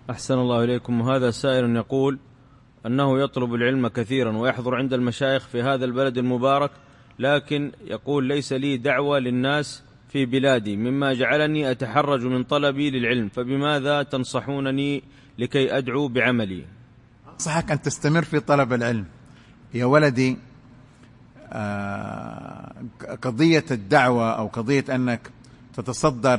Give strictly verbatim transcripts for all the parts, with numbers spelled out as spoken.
أحسن الله إليكم. وهذا سائل يقول أنه يطلب العلم كثيرا ويحضر عند المشايخ في هذا البلد المبارك، لكن يقول ليس لي دعوة للناس في بلادي مما جعلني أتحرج من طلبي للعلم، فبماذا تنصحونني لكي أدعو بعملي؟ أنصحك أن تستمر في طلب العلم يا ولدي. قضية الدعوة أو قضية أنك تتصدر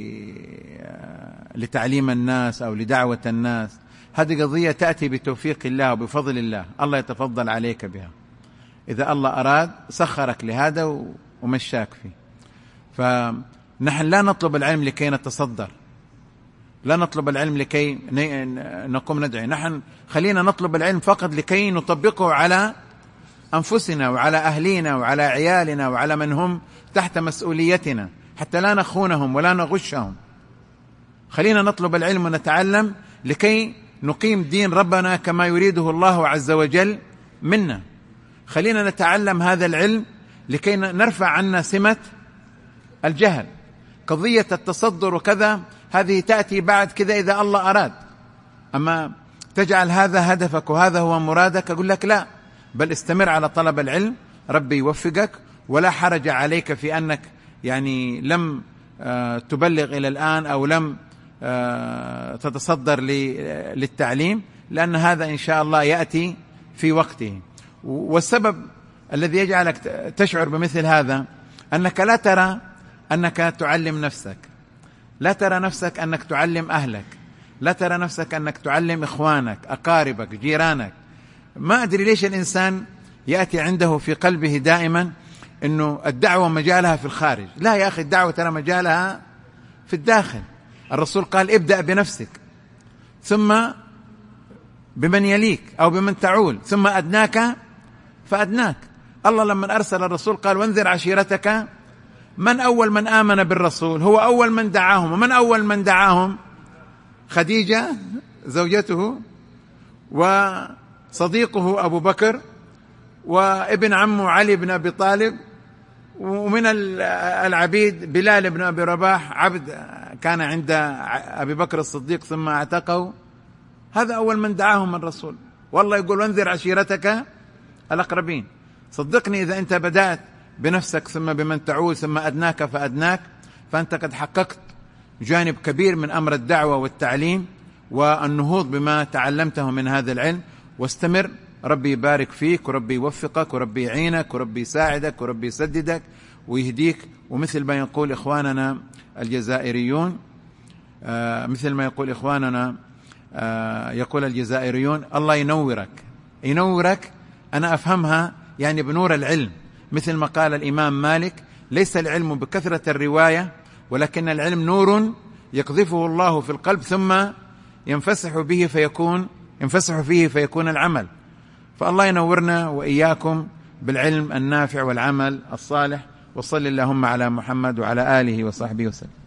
لتعليم الناس أو لدعوة الناس، هذه قضية تأتي بتوفيق الله وبفضل الله، الله يتفضل عليك بها. إذا الله أراد سخرك لهذا ومشاك فيه. فنحن لا نطلب العلم لكي نتصدر، لا نطلب العلم لكي نقوم ندعي، نحن خلينا نطلب العلم فقط لكي نطبقه على أنفسنا وعلى أهلينا وعلى عيالنا وعلى من هم تحت مسؤوليتنا، حتى لا نخونهم ولا نغشهم. خلينا نطلب العلم ونتعلم لكي نقيم دين ربنا كما يريده الله عز وجل منا. خلينا نتعلم هذا العلم لكي نرفع عنا سمة الجهل. قضية التصدر وكذا هذه تأتي بعد كذا إذا الله أراد، أما تجعل هذا هدفك وهذا هو مرادك، أقول لك لا، بل استمر على طلب العلم، ربي يوفقك، ولا حرج عليك في أنك يعني لم تبلغ إلى الآن أو لم تتصدر للتعليم، لأن هذا إن شاء الله يأتي في وقته. والسبب الذي يجعلك تشعر بمثل هذا أنك لا ترى أنك تعلم نفسك، لا ترى نفسك أنك تعلم أهلك، لا ترى نفسك أنك تعلم إخوانك أقاربك جيرانك. ما أدري ليش الإنسان يأتي عنده في قلبه دائما أنه الدعوة مجالها في الخارج. لا يا أخي، الدعوة ترى مجالها في الداخل. الرسول قال ابدأ بنفسك ثم بمن يليك أو بمن تعول ثم أدناك فأدناك. الله لما أرسل الرسول قال وانذر عشيرتك. من أول من آمن بالرسول؟ هو أول من دعاهم. ومن أول من دعاهم؟ خديجة زوجته وصديقه أبو بكر وابن عمه علي بن أبي طالب، ومن العبيد بلال بن أبي رباح، عبد كان عند أبي بكر الصديق ثم اعتقه. هذا أول من دعاهم الرسول. والله يقول وانذر عشيرتك الأقربين. صدقني إذا أنت بدأت بنفسك ثم بمن تعول ثم أدناك فأدناك، فأنت قد حققت جانب كبير من أمر الدعوة والتعليم والنهوض بما تعلمته من هذا العلم. واستمر، ربي يبارك فيك وربي يوفقك وربي يعينك وربي يساعدك وربي يسددك ويهديك. ومثل ما يقول إخواننا الجزائريون آه مثل ما يقول إخواننا آه يقول الجزائريون الله ينورك. ينورك أنا أفهمها يعني بنور العلم، مثل ما قال الإمام مالك ليس العلم بكثرة الرواية ولكن العلم نور يقذفه الله في القلب ثم ينفسح به فيكون ينفسح فيه فيكون العمل. فالله ينورنا وإياكم بالعلم النافع والعمل الصالح. وصل اللهم على محمد وعلى آله وصحبه وسلم.